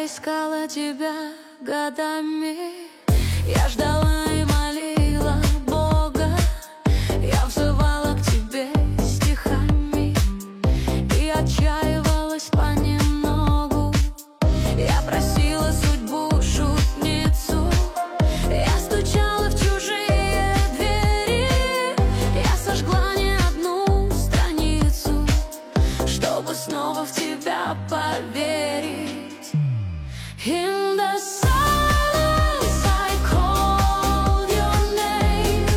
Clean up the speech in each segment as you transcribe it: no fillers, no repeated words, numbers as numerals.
Я искала тебя годами, я ждала и молила Бога, я взывала к тебе стихами и отчаивалась понемногу. Я просила судьбу шутницу, я стучала в чужие двери, я сожгла не одну страницу, чтобы снова в тебя поверить. In the silence I called your name,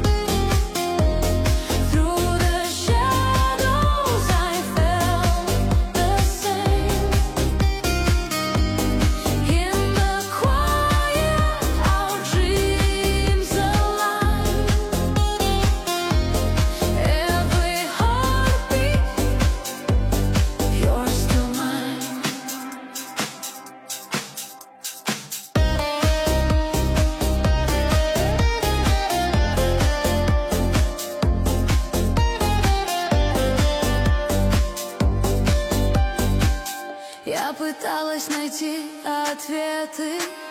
through the shadows I felt the same. In the quiet our dreams align, every heartbeat, you're still mine. Я пыталась найти ответы